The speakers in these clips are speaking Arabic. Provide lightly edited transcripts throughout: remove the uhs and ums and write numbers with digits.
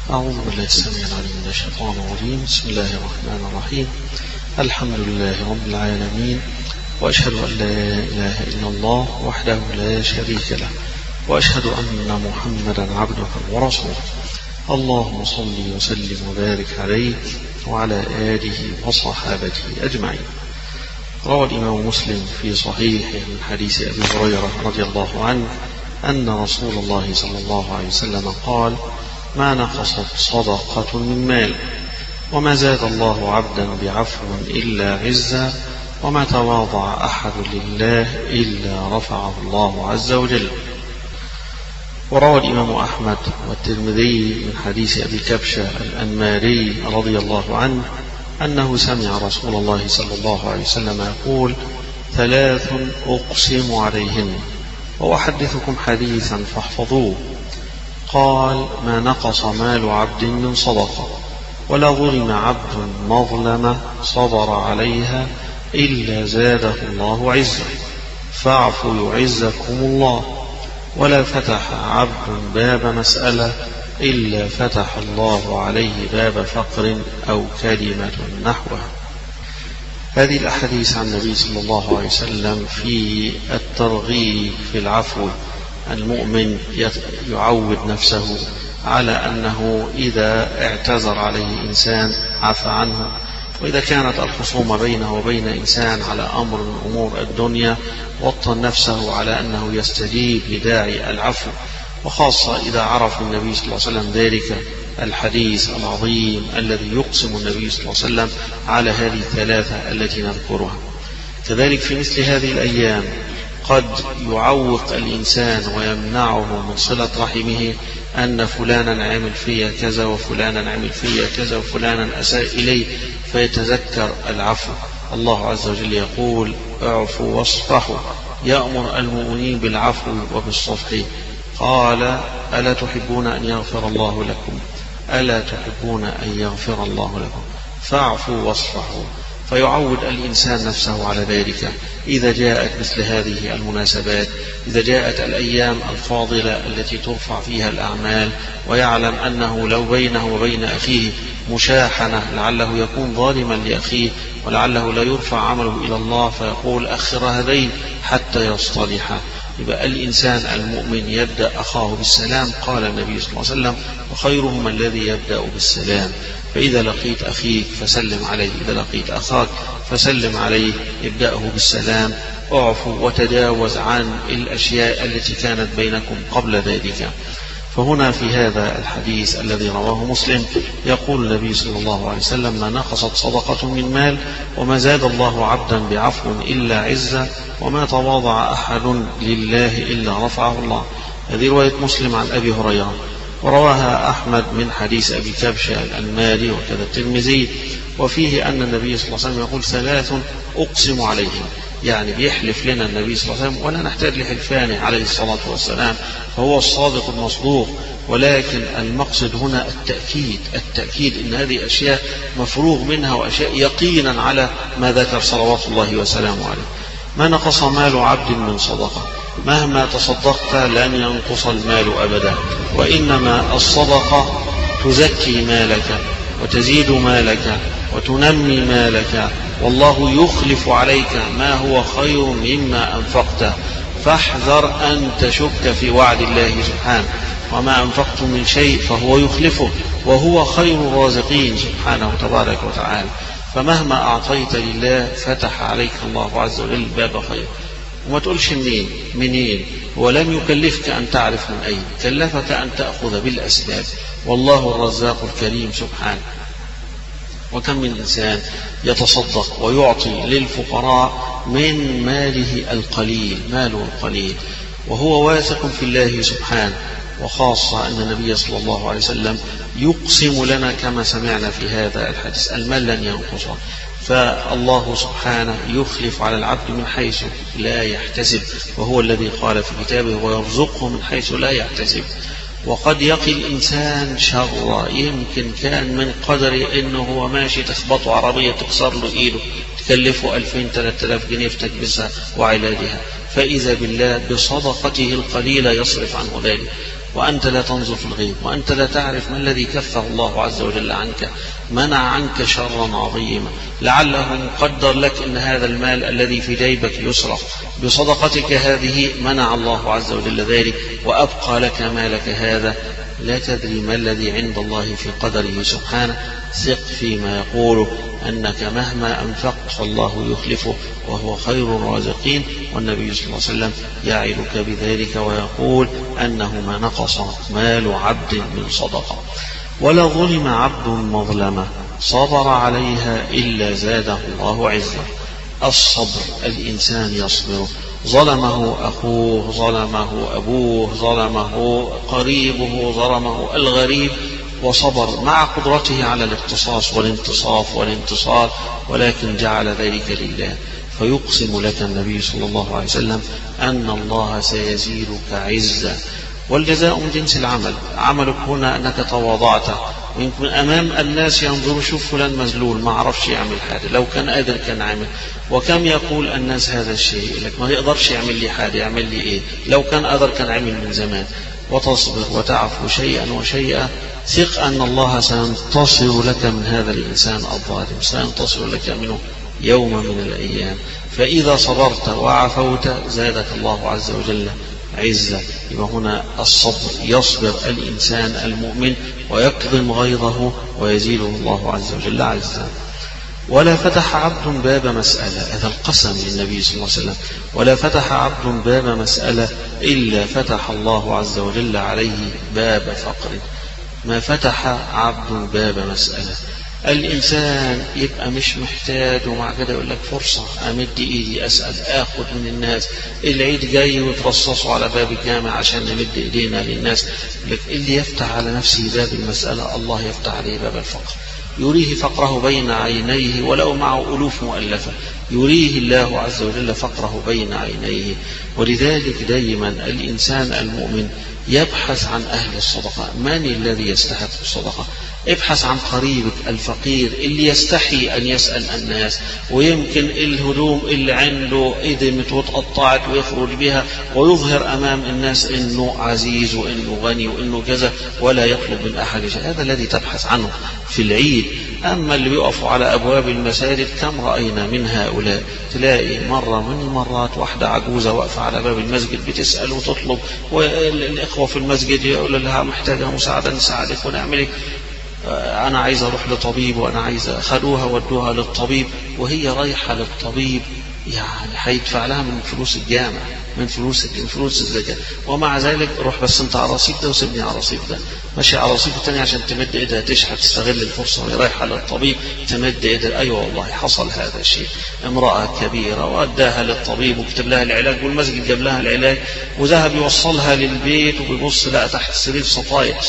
أعوذ بالله السميع العليم من الشيطان الرجيم. بسم الله الرحمن الرحيم. الحمد لله رب العالمين، وأشهد أن لا إله إلا الله وحده لا شريك له، وأشهد أن محمدا عبده ورسوله. اللهم صل وسلم وبارك عليه وعلى آله وصحابته أجمعين. روى الإمام مسلم في صحيحه من حديث أبي هريرة رضي الله عنه أن رسول الله صلى الله عليه وسلم قال: ما نقصت صدقة من مال، وما زاد الله عبدا بعفو إلا عزا، وما تواضع أحد لله إلا رفعه الله عز وجل. وروى الإمام أحمد والترمذي من حديث أبي كبشة الأنماري رضي الله عنه أنه سمع رسول الله صلى الله عليه وسلم يقول: ثلاث أقسم عليهن وأحدثكم حديثا فاحفظوه. قال: ما نقص مال عبد من صدقة، ولا ظلم عبد مظلمة صبر عليها إلا زاده الله عزا، فاعفوا يعزكم الله. ولا فتح عبد باب مسألة إلا فتح الله عليه باب فقر أو كلمة نحوها. هذه الأحاديث عن النبي صلى الله عليه وسلم في الترغيب في العفو. المؤمن يعود نفسه على أنه إذا اعتذر عليه إنسان عفى عنه، وإذا كانت الخصومة بينه وبين إنسان على أمر من أمور الدنيا وطن نفسه على أنه يستجيب لداعي العفو، وخاصة إذا عرف النبي صلى الله عليه وسلم ذلك الحديث العظيم الذي يقسم النبي صلى الله عليه وسلم على هذه الثلاثة التي نذكرها. كذلك في مثل هذه الأيام قد يعوق الإنسان ويمنعه من صلة رحمه أن فلانا عمل فيا كذا وفلانا عمل فيا كذا وفلانا أساء إليه، فيتذكر العفو. الله عز وجل يقول: اعفوا واصفحوا، يأمر المؤمنين بالعفو وبالصفح. قال: ألا تحبون أن يغفر الله لكم؟ ألا تحبون أن يغفر الله لكم؟ فاعفوا واصفحوا. فيعود الإنسان نفسه على ذلك إذا جاءت مثل هذه المناسبات، إذا جاءت الأيام الفاضلة التي ترفع فيها الأعمال، ويعلم أنه لو بينه وبين أخيه مشاحنة لعله يكون ظالما لأخيه، ولعله لا يرفع عمله إلى الله، فيقول: أخر هذين حتى يصطلحا. يبقى الإنسان المؤمن يبدأ أخاه بالسلام. قال النبي صلى الله عليه وسلم: وخيرهم الذي يبدأ بالسلام. فإذا لقيت أخيك فسلم عليه، إذا لقيت أخاك فسلم عليه، ابدأه بالسلام، اعفو وتجاوز عن الأشياء التي كانت بينكم قبل ذلك. فهنا في هذا الحديث الذي رواه مسلم يقول النبي صلى الله عليه وسلم: ما نقصت صدقة من مال، وما زاد الله عبدا بعفو إلا عزا، وما تواضع أحد لله إلا رفعه الله. هذه رواية مسلم عن أبي هريرة، ورواها أحمد من حديث أبي كبشة الأنماري وكذا الترمذي، وفيه أن النبي صلى الله عليه وسلم يقول: ثلاث أقسم عليهم، يعني بيحلف لنا النبي صلى الله عليه وسلم ولا نحتاج لحلفانه عليه الصلاة والسلام، فهو الصادق المصدوق. ولكن المقصد هنا التأكيد إن هذه أشياء مفروغ منها وأشياء يقينا على ما ذكر صلوات الله وسلامه عليه. ما نقص مال عبد من صدقة، مهما تصدقت لن ينقص المال أبدا، وإنما الصدقة تزكي مالك وتزيد مالك وتنمي مالك، والله يخلف عليك ما هو خير مما أنفقته. فاحذر أن تشك في وعد الله سبحانه، وما أنفقت من شيء فهو يخلفه، وهو خير الرازقين سبحانه تبارك وتعالى. فمهما أعطيت لله فتح عليك الله عز وجل باب خير. وما تقولش منين، ولم يكلفك أن تعرف من أين، كلفك أن تأخذ بالأسباب، والله الرزاق الكريم سبحانه. وكم من إنسان يتصدق ويعطي للفقراء من ماله القليل، ماله القليل، وهو واثق في الله سبحانه. وخاصة أن النبي صلى الله عليه وسلم يقسم لنا كما سمعنا في هذا الحديث: المال لن ينقصه. فالله سبحانه يخلف على العبد من حيث لا يحتسب، وهو الذي قال في كتابه: ويرزقه من حيث لا يحتسب. وقد يقي الإنسان شر، يمكن كان من قدر إنه هو ماشي تخبطه عربية تكسر له إيده تكلفه 2000-3000 جنيه في تكبسها وعلاجها، فإذا بالله بصدقته القليلة يصرف عنه ذلك. وأنت لا تنظر في الغيب، وأنت لا تعرف ما الذي كفه الله عز وجل عنك، منع عنك شرا عظيما، لعله مقدر لك أن هذا المال الذي في جيبك يسرق، بصدقتك هذه منع الله عز وجل ذلك وأبقى لك مالك هذا. لا تدري ما الذي عند الله في قدره سبحانه. ثق فيما يقول أنك مهما أنفقت فالله يخلفه وهو خير الرازقين. والنبي صلى الله عليه وسلم يعدك بذلك ويقول أنه ما نقص مال عبد من صدقة ولا ظلم عبد مظلمة صبر عليها إلا زاده الله عزا. الصبر، الإنسان يصبر، ظلمه أخوه، ظلمه أبوه، ظلمه قريبه، ظلمه الغريب، وصبر مع قدرته على الاقتصاص والانتصاف والانتصار، ولكن جعل ذلك لله. فيقسم لك النبي صلى الله عليه وسلم أن الله سيزيدك عزا. والجزاء من جنس العمل. عملك هنا أنك تواضعت، ويمكن أمام الناس ينظروا شوف فلان مذلول ما عرفش يعمل حاجة، لو كان قادر كان عامل. وكم يقول الناس هذا الشيء لك ما يقدرش يعمل لي حاجة، يعمل لي إيه؟ لو كان قادر كان عامل من زمان. وتصبر وتعفو شيئا وشيئا. ثق أن الله سينتصر لك من هذا الإنسان الظالم، سينتصر لك منه يوم من الأيام. فإذا صبرت وعفوت زادك الله عز وجل عزة. يبقى هنا الصبر، يصبر الإنسان المؤمن ويكظم غيظه ويزيده الله عز وجل عزا. ولا فتح عبد باب مسألة، هذا القسم للنبي صلى الله عليه وسلم، ولا فتح عبد باب مسألة إلا فتح الله عز وجل عليه باب فقر. ما فتح عبد باب مسألة. الإنسان يبقى مش محتاج ومع كده يقول لك فرصة أمد إيدي أسأل آخذ من الناس. العيد جاي وترصصوا على باب الجامع عشان نمد إيدينا للناس. اللي يفتح على نفسه باب المسألة الله يفتح عليه باب الفقر. يريه فقره بين عينيه ولو معه ألوف مؤلفة، يريه الله عز وجل فقره بين عينيه. ولذلك دائما الإنسان المؤمن يبحث عن أهل الصدقة. من الذي يستحق الصدقة؟ ابحث عن قريبك الفقير اللي يستحي أن يسأل الناس، ويمكن الهدوم اللي عنده إدمت وتقطعت ويخرج بها ويظهر أمام الناس إنه عزيز وإنه غني وإنه كذا، ولا يطلب من أحد شيء. هذا الذي تبحث عنه في العيد. أما اللي بيقفوا على أبواب المساجد كم رأينا من هؤلاء. تلاقي مرة من المرات واحدة عجوزة واقفة على باب المسجد بتسأل وتطلب، والإخوة في المسجد يقول لها محتاجة مساعدة نساعدك ونعمل إيه؟ أنا عايز أروح لطبيب وأنا عايز أخذوها ودوها للطبيب، وهي رايحة للطبيب يعني هيدفع لها من فلوس الجامع، من فلوس الزكاة، ومع ذلك روح بس أنت على رصيف ده وسيبني على رصيف ده. ماشي على رصيف التاني عشان تمد إيدها تشحت تستغل الفرصة وهي رايحة للطبيب تمد إيدها. أيوة والله حصل هذا الشيء. امرأة كبيرة وأداها للطبيب وكتب لها العلاج والمسجد جاب لها العلاج وذهب يوصلها للبيت وبيبص لقى تحت السرير صفايح.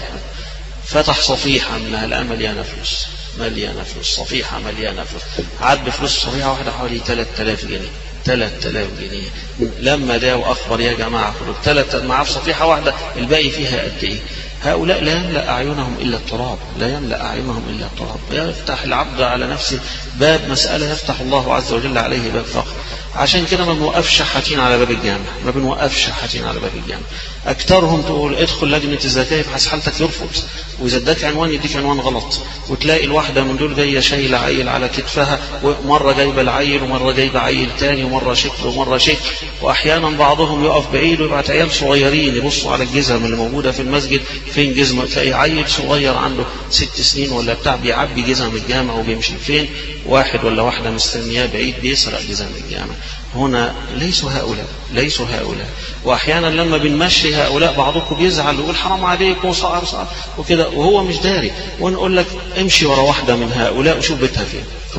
فتح صفيحة منها الآن مليانة فلوس، صفيحة مليانة فلوس. عاد بفلوس صفيحة واحدة حوالي 3000 جنيه. 3000 جنيه. لما ده وأخبر يا جماعة خلوا 3 معاه في صفيحة واحدة، الباقي فيها قد إيه؟ هؤلاء لا يملأ أعينهم إلا التراب، لا يملأ أعينهم إلا التراب. يفتح العبد على نفسه باب مسألة يفتح الله عز وجل عليه باب فقر. عشان كده ما بنوقفش حاتين على باب الجامع، أكثرهم تقول ادخل لجنة الزكاة يبحث حالتك يرفض، وإذا اداك عنوان يديك عنوان غلط، وتلاقي الواحدة من دول جاية شايلة عيل على كتفها، ومرة جايبة العيل ومرة جايبة عيل تاني ومرة شكل ومرة شكل. وأحيانا بعضهم يقف بعيد ويبعت عيال صغيرين يبصوا على الجزم اللي موجودة في المسجد، فين جزمة؟ تلاقي عيل صغير عنده 6 سنين ولا بتاع بيعبي جزم الجامع وبيمشي فين، واحد ولا واحدة مستنياه بعيد بيسرق جزم الجامع. هنا ليسوا هؤلاء. وأحيانا لما بنمشي هؤلاء بعضكم بيزعل ويقول حرام عليك وصار وكده وهو مش داري، ونقول لك امشي ورا واحدة من هؤلاء وشوف بيتها فين،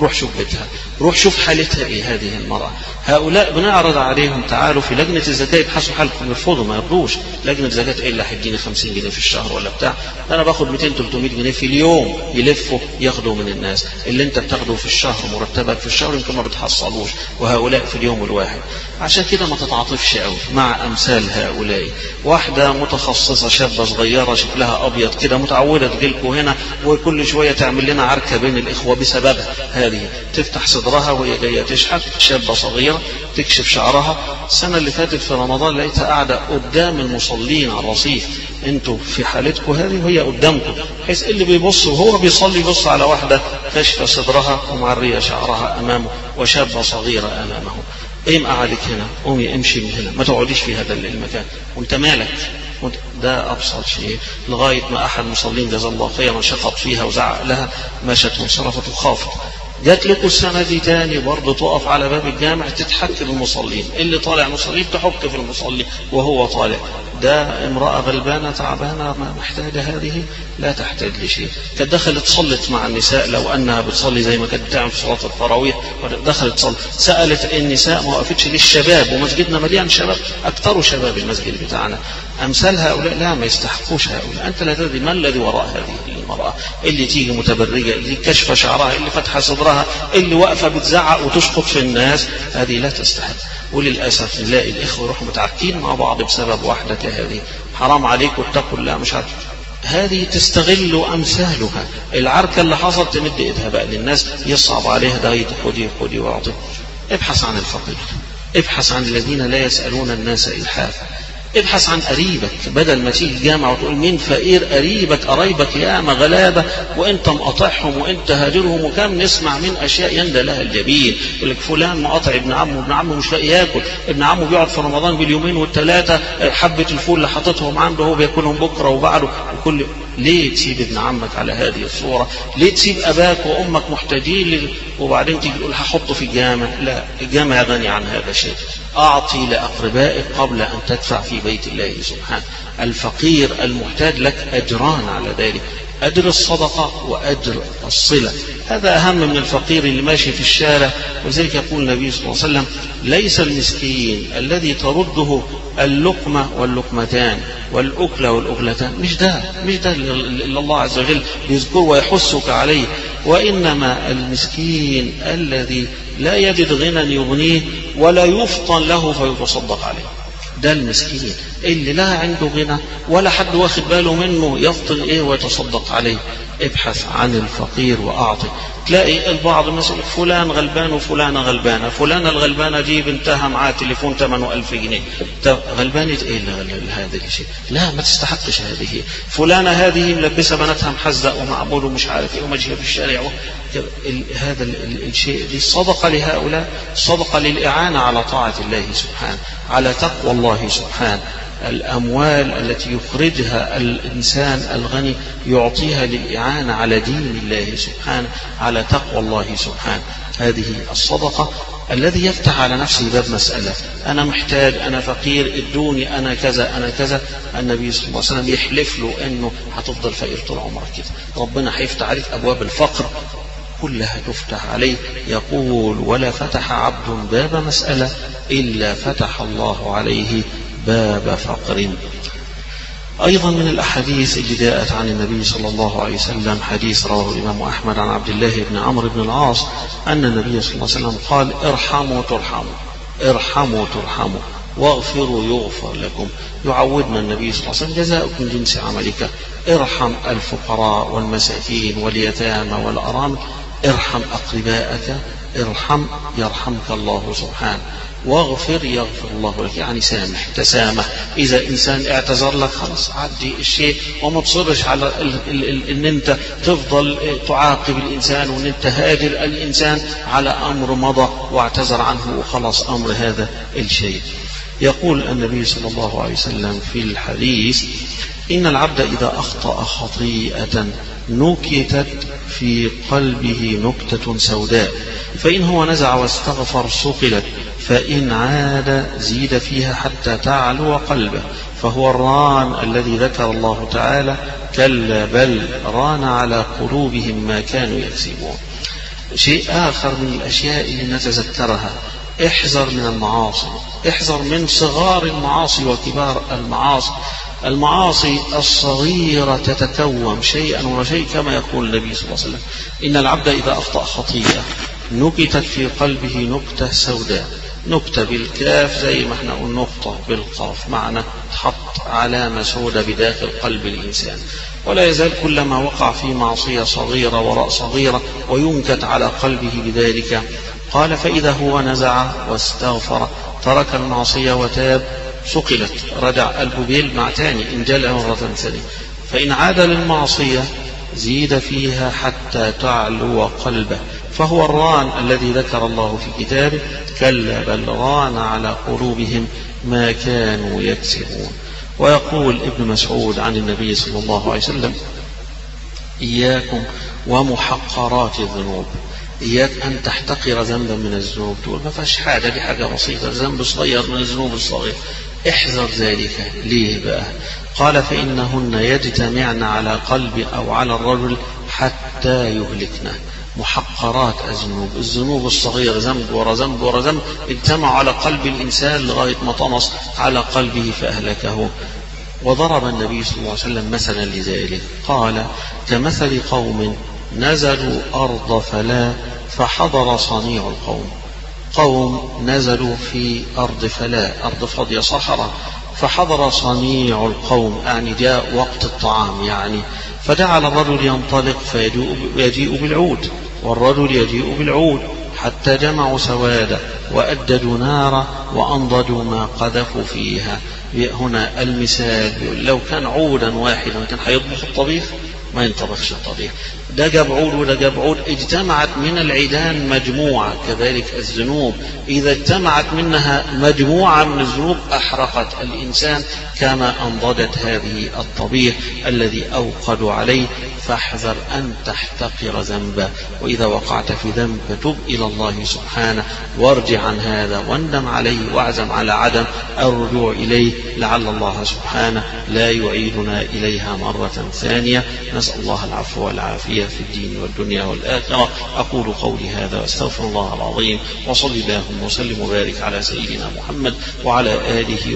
روح شوف حالتها ايه هذه المرأة. هؤلاء بنعرض عليهم تعالوا في لجنة الزكاة يبحثوا حالكم، يرفضوا ما يرضوش. لجنة الزكاة ايه اللي هيديني 50 جنيه في الشهر ولا بتاع، انا باخد 200-300 جنيه في اليوم. يلفوا ياخدوا من الناس اللي انت بتاخده في الشهر، مرتبك في الشهر يمكن ما بتحصلوش، وهؤلاء في اليوم الواحد. عشان كده ما تتعاطفش قوي مع امثال هؤلاء. واحدة متخصصة شابة صغيرة شكلها ابيض كده متعودة تجيلكوا هنا وكل شوية تعمل لنا عركة بين الاخوة بسببها، هذه تفتح صدرها وهي جاية تشحت. شابة صغيرة صغيرة تكشف شعرها. السنة اللي فاتت في رمضان لقيتها قاعدة قدام المصلين على الرصيف، انتوا في حالتكم هذه وهي قدامكم، بحيث اللي بيبص وهو بيصلي يبص على واحدة كشف صدرها ومعرية شعرها أمامه وشابة صغيرة أمامه. ايه مقعدك هنا؟ قومي امشي من هنا، ما تقعديش في هذا المكان، وانت مالك؟ ده أبسط شيء. لغاية ما أحد المصلين جزا الله خيرا شخط فيها وزعق لها، مشت وانصرفت وخافت. جات لكم السنة دي تاني برضه تقف على باب الجامع تتحك بالمصلين، اللي طالع مصلين تحك في المصلي وهو طالع. ده امرأة غلبانة تعبانة ما محتاجة هذه؟ لا تحتاج لشيء. كانت دخلت صلت مع النساء لو أنها بتصلي زي ما كانت بتعمل في صلاة التراويح، دخلت صلت سألت النساء ما وقفتش للشباب، ومسجدنا مليان شباب، أكثر شباب المسجد بتاعنا، أمثال هؤلاء لا ما يستحقوش هؤلاء. أنت لا تدري ما الذي وراء هذه المرأة اللي تيجي متبرجة، اللي كشف شعرها، اللي فتح صدرها، اللي واقفة بتزعق وتشخط في الناس، هذه لا تستحق. وللأسف نلاقي الإخوة يروحوا متعاركين مع بعض بسبب واحدة كهذه. حرام عليكم اتقوا الله، مش عارف هذه تستغل أمثالها. العركة اللي حصلت تمد إيدها بقى للناس يصعب عليها، ده خدي خدي واعطي. ابحث عن الفقير، ابحث عن الذين لا يسألون الناس إلحافا، ابحث عن قريبك، بدل ما تيجي الجامعة وتقول مين فقير قريبك يا غلابة وانت مقاطعهم وانت هاجرهم. وكم نسمع من اشياء يندى لها الجبين، يقول لك فلان مقاطع ابن عمه، ابن عمه مش لاقي ياكل، ابن عمه بيقعد في رمضان باليومين والثلاثة، حبة الفول اللي حاططهم عنده هو بياكلهم بكرة وبعده وكل. ليه تسيب ابن عمك على هذه الصورة؟ ليه تسيب اباك وامك محتاجين وبعدين تيجي تقول هحطه في الجامع؟ لا، الجامع غني عن هذا الشيء. اعطي لاقربائك قبل ان تدفع في بيت الله سبحانه. الفقير المحتاج لك أجران على ذلك، أجر الصدقة وأجر الصلة. هذا أهم من الفقير اللي ماشي في الشارع. وذلك يقول النبي صلى الله عليه وسلم ليس المسكين الذي ترده اللقمة واللقمتان والأكلة والأكلتان، مش ده اللي الله عز وجل يذكره ويحثك عليه، وإنما المسكين الذي لا يجد غنى يغنيه ولا يفطن له فيتصدق عليه. ده المسكين اللي لا عنده غنى ولا حد واخد باله منه يفطن ويتصدق عليه. ابحث عن الفقير وأعطي. تلاقي البعض مثلا فلان غلبان وفلانة غلبانة، فلانة الغلبانة دي بنتها معاه تليفون ثمنه 1000 جنيه. غلبانة هذا الشيء؟ لا، ما تستحقش هذه. فلانة هذه ملبسة بناتها محزق ومعبود ومش عارف وماشية في الشارع. هذا الشيء دي صدقة لهؤلاء، صدقة للإعانة على طاعة الله سبحانه، على تقوى الله سبحانه. الأموال التي يخرجها الإنسان الغني يعطيها للإعانة على دين الله سبحانه، على تقوى الله سبحانه. هذه الصدقة الذي يفتح على نفسه باب مسألة، أنا محتاج، أنا فقير، ادوني، أنا كذا أنا كذا. النبي صلى الله عليه وسلم يحلف له أنه هتفضل فقير طول عمرك كده، ربنا هيفتح عليك أبواب الفقر كلها تفتح عليه. يقول ولا فتح عبد باب مسألة إلا فتح الله عليه باب فقر. أيضا من الأحاديث اللي جاءت عن النبي صلى الله عليه وسلم حديث رواه الإمام أحمد عن عبد الله بن عمرو بن العاص أن النبي صلى الله عليه وسلم قال ارحموا ترحموا، ارحموا ترحموا، واغفروا يغفر لكم. يعودنا النبي صلى الله عليه وسلم جزاء من جنس عملك. ارحم الفقراء والمساكين واليتامى والأرامل، ارحم أقرباءك، ارحم يرحمك الله سبحانه، واغفر يغفر الله لك. يعني سامح، تسامح. إذا إنسان اعتذر لك خلاص عدي الشيء، وما تصرش على إن أنت تفضل تعاقب الإنسان وأن أنت هاجر الإنسان على أمر مضى واعتذر عنه وخلاص أمر هذا الشيء. يقول النبي صلى الله عليه وسلم في الحديث إن العبد إذا أخطأ خطيئة نكتت في قلبه نكتة سوداء، فإن هو نزع واستغفر صقلت، فإن عاد زيد فيها حتى تعلو قلبه، فهو الران الذي ذكر الله تعالى كلا بل ران على قلوبهم ما كانوا يكسبون. شيء آخر من الأشياء اللي نتذكرها، احذر من المعاصي، احذر من صغار المعاصي وكبار المعاصي. المعاصي الصغيرة تتكوم شيئا وشيء كما يقول النبي صلى الله عليه وسلم إن العبد إذا أخطأ خطيئة نكتت في قلبه نكتة سوداء. نكتة بالكاف زي ما احنا قلنا نقطة بالقاف، معنى تحط علامة سوداء بداخل قلب الإنسان. ولا يزال كلما وقع في معصية صغيرة وراء صغيرة وينكت على قلبه بذلك قال فإذا هو نزع واستغفر ترك المعصية وتاب صقلت، رجع قلبه بيلمع تاني إن جلع مرة ثانية. فإن عاد للمعصية زيد فيها حتى تعلو قلبه، فهو الران الذي ذكر الله في كتابه كلا بل ران على قلوبهم ما كانوا يكسبون. ويقول ابن مسعود عن النبي صلى الله عليه وسلم إياكم ومحقرات الذنوب، إياك أن تحتقر ذنبا من الذنوب، تقول ما فيهاش حاجة، دي حاجة بسيطة، ذنب صغير من الذنوب الصغير، احذر ذلك. ليه بقى؟ قال فإنهن يجتمعن على قلب أو على الرجل حتى يهلكنا. محقرات الذنوب، الذنوب الصغيرة ذنب ورا ذنب ورا ذنب اجتمعوا على قلب الإنسان لغاية ما طمس على قلبه فأهلكه. وضرب النبي صلى الله عليه وسلم مثلا لذلك، قال كمثل قوم نزلوا أرض فلا فحضر صنيع القوم. قوم نزلوا في أرض فلا، أرض فاضية صحراء، فحضر صنيع القوم يعني جاء وقت الطعام يعني، فجعل الرجل ينطلق فيجيء بالعود، والرجل يجيء بالعود حتى جمعوا سوادا وأددوا نارا وأنضجوا ما قذفوا فيها. هنا المثال، لو كان عودا واحدا كان هيطبخ الطبيخ؟ ما ينطبخش الطبيخ. ده جاب عود وده جاب عود، اجتمعت من العيدان مجموعة. كذلك الذنوب إذا اجتمعت منها مجموعة من الذنوب أحرقت الإنسان كما أنضجت هذه الطبيخ الذي أوقد عليه. فاحذر أن تحتقر ذنبا، وإذا وقعت في ذنب فتب إلى الله سبحانه وارجع عن هذا واندم عليه واعزم على عدم الرجوع إليه، لعل الله سبحانه لا يعيدنا إليها مرة ثانية. نسأل الله العفو والعافية في الدين والدنيا والآخرة. أقول قولي هذا واستغفر الله العظيم، وصل اللهم وسلم وبارك على سيدنا محمد وعلى آله